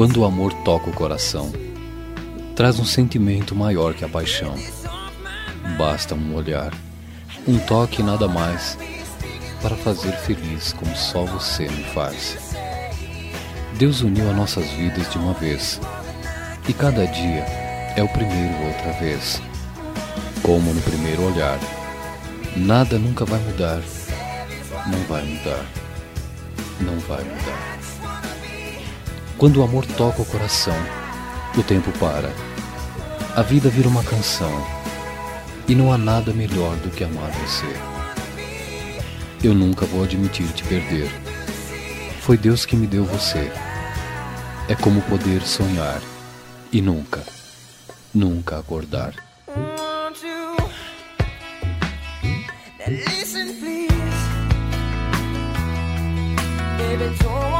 Quando o amor toca o coração, traz um sentimento maior que a paixão. Basta um olhar, um toque e nada mais, para fazer feliz como só você me faz. Deus uniu as nossas vidas de uma vez, e cada dia é o primeiro outra vez. Como no primeiro olhar, nada nunca vai mudar, não vai mudar, não vai mudar. Quando o amor toca o coração, o tempo para, a vida vira uma canção, e não há nada melhor do que amar você. Eu nunca vou admitir te perder, foi Deus que me deu você. É como poder sonhar e nunca, nunca acordar. Listen, please, baby, don't